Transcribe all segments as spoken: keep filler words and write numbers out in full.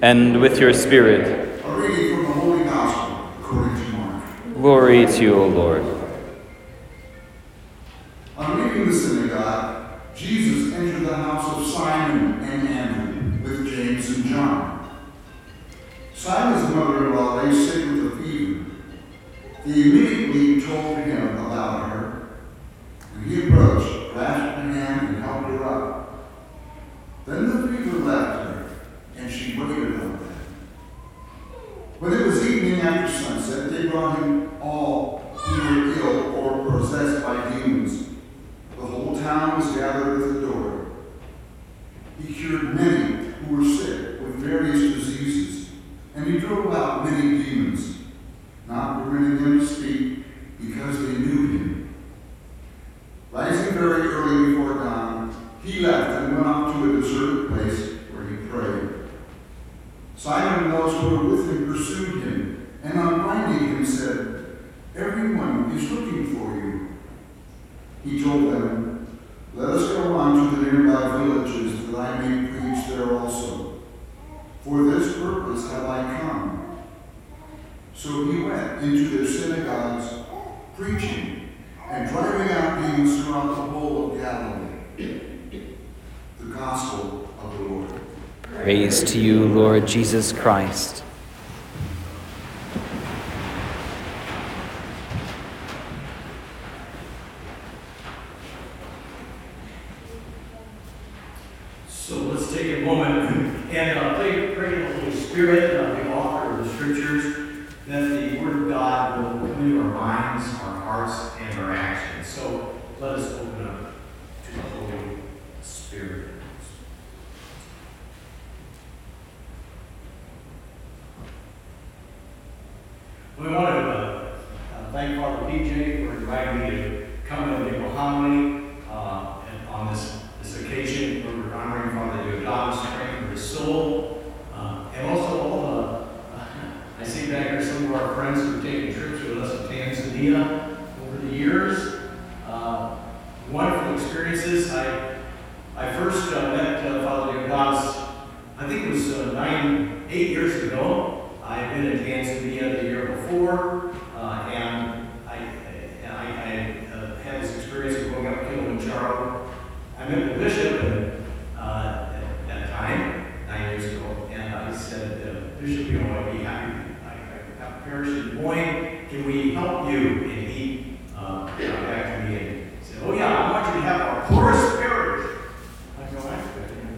and with your spirit. A reading from the Holy Gospel according to Mark. Glory to you, O Lord. On leaving the synagogue, Jesus entered the house of Simon and Andrew with James and John. Simon's mother-in-law lay sick with a fever. He immediately told him about her, and he approached, grasped her hand, and helped her up. Then the fever left her, and she waited on them. When it was evening after sunset, they brought him all who were ill or possessed by demons. The whole town was gathered at the door. He cured many who were sick with various diseases, and he drove out many demons, not permitting them to speak because they knew him. Rising very early before dawn, he left and went out to a deserted place where he prayed. Simon and those who were with him pursued him, and on finding him said, "Everyone is looking for you." He told them, "Let us go on to the nearby villages that I may preach there also. For this purpose have I come." So he went into their synagogues, preaching and driving out demons throughout the whole of Galilee. The Gospel of the Lord. Praise to you, Lord Jesus Christ. So let's take a moment and uh, pray, pray to the Holy Spirit, uh, the author of the Scriptures, that the Word of God will come into our minds, our hearts, and our actions. So let us open up to the Holy Spirit. We want to uh, uh, thank Father P J for inviting me to come and give a homily uh, and on this, this occasion where we're honoring Father Diodatus, praying for his soul, uh, and also all the, uh, I see back here some of our friends who have taken trips with us to Tanzania over the years. Uh, wonderful experiences. I I first uh, met uh, Father Diodatus, I think it was uh, nine, eight years ago. I had been in Tanzania the year before, uh, and I, I, I uh, had this experience of going up Kilimanjaro. I met the bishop and, uh, at that time, nine years ago, and I said, uh, Bishop, you know, I'd be happy. I, I have a parish in Des Moines. Can we help you? And he uh, got back to me and said, oh yeah, I want you to have our poorest parish. I go, that's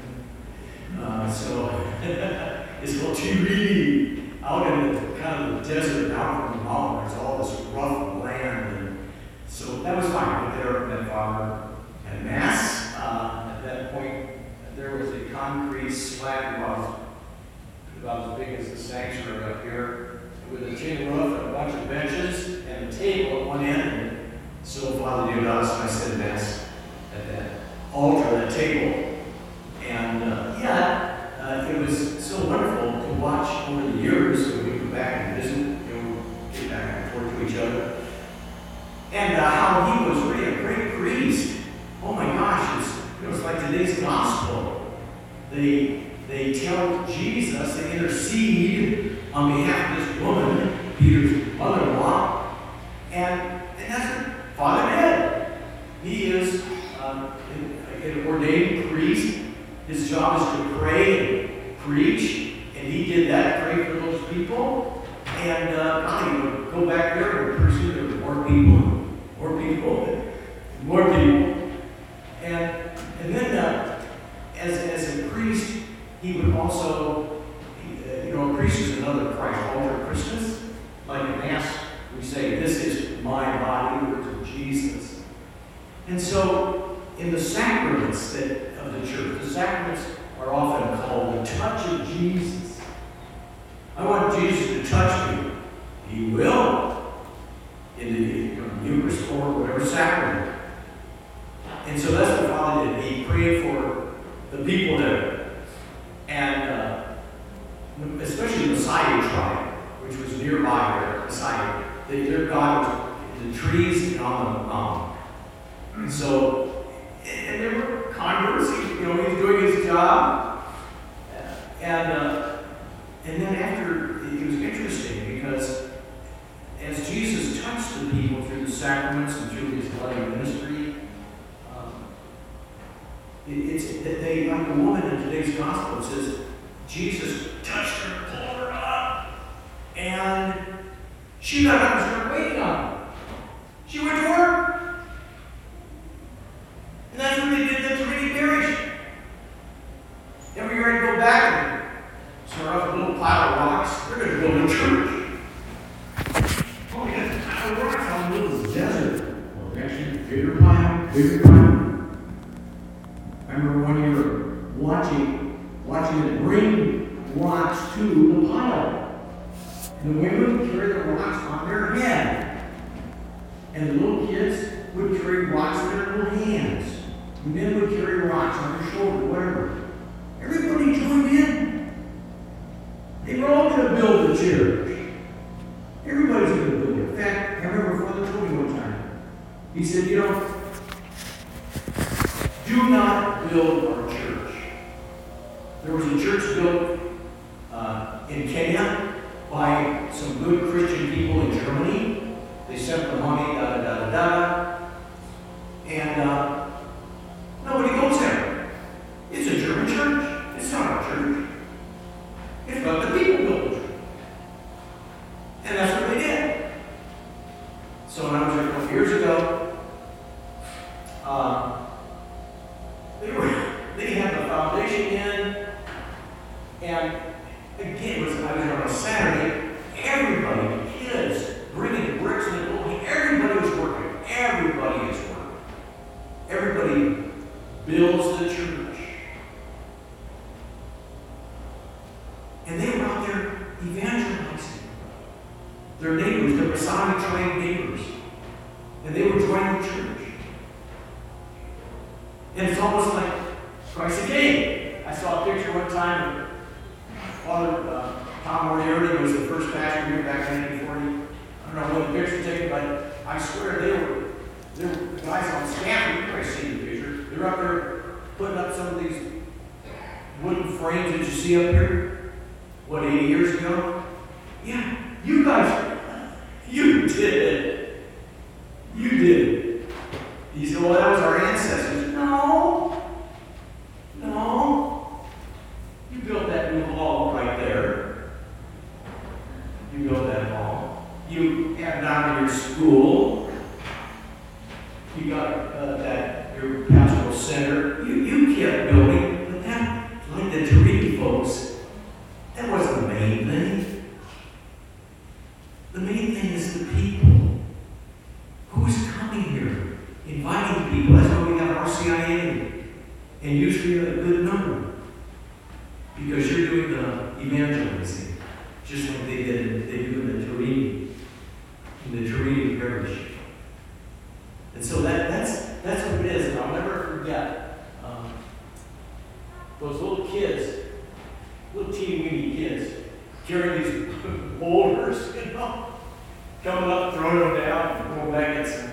good. Uh, so it's called Chiridi. Out in the kind of the desert, down from the mountain, there's all this rough land, and so that was fine. I went there, met Father at Mass. Uh, at that point, there was a concrete slab about, about as big as the sanctuary up here, with a tin roof and a bunch of benches and a table at one end. So Father Diodatus and I said Mass at that altar, that table, and uh, yeah, uh, it was so wonderful to watch over the years when we go back and visit, you know, get back and forth to each other. And uh, how he was really a great priest. Oh my gosh, it's, you know, it's like today's gospel. They they tell Jesus, they intercede on behalf of this woman, Peter's mother-in-law, and, and that's what Father did. He is uh, an, an ordained priest. His job is to pray and preach, and he did that, pray for those people. And uh, God, he would go back there and pursue there were more people, more people, more people. And and then uh, as, as a priest, he would also, uh, you know, a priest is another Christ, altar Christus. Like in Mass, we say, this is my body, words of Jesus. And so, in the sacraments that, of the church, the sacraments are often called the touch of Jesus. I want Jesus to touch me. He will in the you know, Eucharist or whatever sacrament. And so that's what Father did. He prayed for the people there. And uh, especially the Messiah tribe, which was nearby there, Messiah. They, their God was in the trees and on the mountain. And so, and there were converts. He, you know, he was doing his job. And uh, And then after, it was interesting because as Jesus touched the people through the sacraments and through his bloody ministry, um, it, it's that they, like the woman in today's gospel, it says, Jesus touched her, pulled her up, and she got up and started waiting on him. She went to work. And that's what they did at the Trinity Parish. Every year I'd go back and start off a little pile of rocks. They're going to build a church. Oh, we got a pile of rocks out in the middle of the desert. Well, actually, bigger pile, bigger pile. I remember one year watching, watching it bring rocks to the pile. And the women would carry the rocks on their head. And the little kids would carry rocks in their little hands. The men would carry rocks on their shoulder, whatever. Everybody joined in. They were all going to build the church. Everybody's going to build it. In fact, I remember Father told me one time. He said, you know, do not build our church. There was a church built uh, in Kenya by some good Christian people in Germany. They sent the money, da da da da da. And uh, nobody goes there. It's a German church. It's not our church. It's what the people built the church. And that's what they did. So when I was there a couple years ago, uh, they were they had the foundation in, and again, it was, I was there on a Saturday. Everybody, kids, bringing bricks in the building. Everybody was working. Everybody is working. Everybody builds the church. And they were out there evangelizing their neighbors, their Masonic trained neighbors. And they were joining the church. And it's almost like Christ again. I saw a picture one time of Father uh, Tom Moriarty was the first pastor here back in nineteen forty. I don't know when the picture was taken, but I swear they were, they were guys on staff. You probably seen the picture. They're up there putting up some of these wooden frames that you see up here. What, eighty years ago? Yeah, you guys, you did it. You did it. You said, well, that was our ancestors. No. No. You built that new hall right there. You built that hall. You have down in your school. You got uh, that, your pastoral center. You, you kept building, but that, like the Tariki folks, that wasn't the main thing. The main thing is the people. Who's coming here? Inviting people. That's why we have R C I A. And usually a good number. Because you're doing the evangelizing. Just like they did, they do in the Tarini. In the Tarini parish. And so that, that's that's what it is. And I'll never forget um, those little kids, little teeny-weeny kids, carrying these boulders, you know, coming up, throwing them down, and going back at some.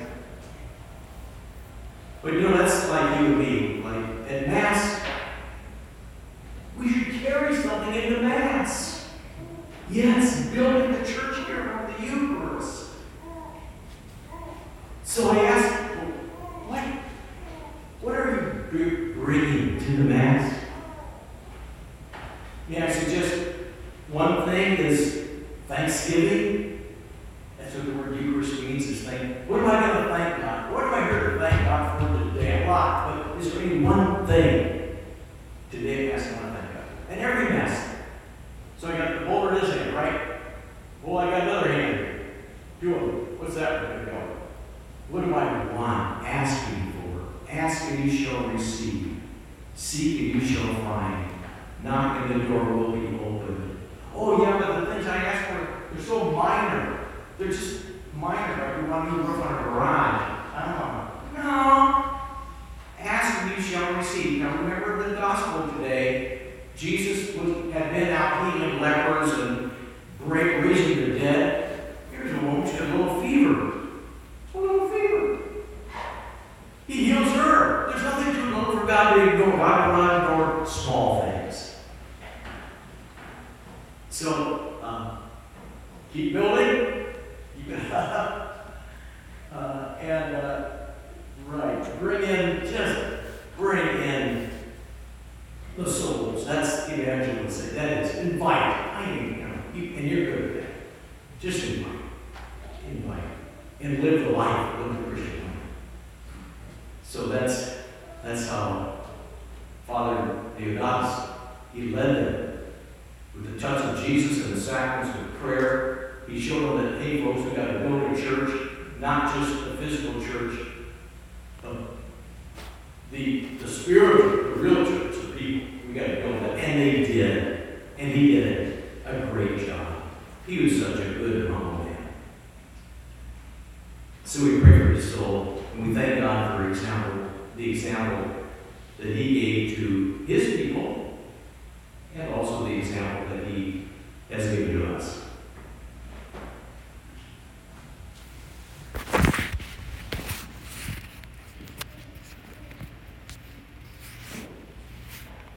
But you know, that's like you and me. Like at Mass, we should carry something into Mass. Yes, building the church here around the Eucharist. So I asked, what, what are you bringing to the Mass? Yeah, I suggest one thing is thanksgiving. That's what the word Eucharist means, is thank. What am I going to thank God? What am I here to thank God for today? A lot, but is there any one thing today Mass I want to thank God? And every Mass. So I got the boulder in his hand, right? Well, I got another hand here. Two of them. What's that going to go? What do I want? Asking for. Ask and you shall receive. Seek and you shall find. Knock and the door will be opened. Oh yeah, but the things I ask for, they're so minor. They're just minor. Like we want a new roof on a garage. I don't know. No. Ask and you shall receive. Now remember the gospel today. Jesus was, had been out healing lepers and raising the dead. Here's a woman, she had a little fever. A little fever. He heals her. There's nothing too little for God to ignore. God will not ignore small things. So uh, and, uh, right, bring in, just bring in the souls. That's the evangelism. That is, invite. I mean, you know, you, and you're good at that. Just invite. Invite. And live the life, live the Christian life. So that's, that's how Father Deodatus, he led them with the touch of Jesus and the sacraments of prayer. He showed them that, hey, folks, we got to go to church, not just a physical church, but the, the spiritual, the real church, the people. We got to go to that. And they did. And he did a great job. He was such a good and humble man. So we pray for his soul, and we thank God for example, the example that he gave to his people, and also the example that he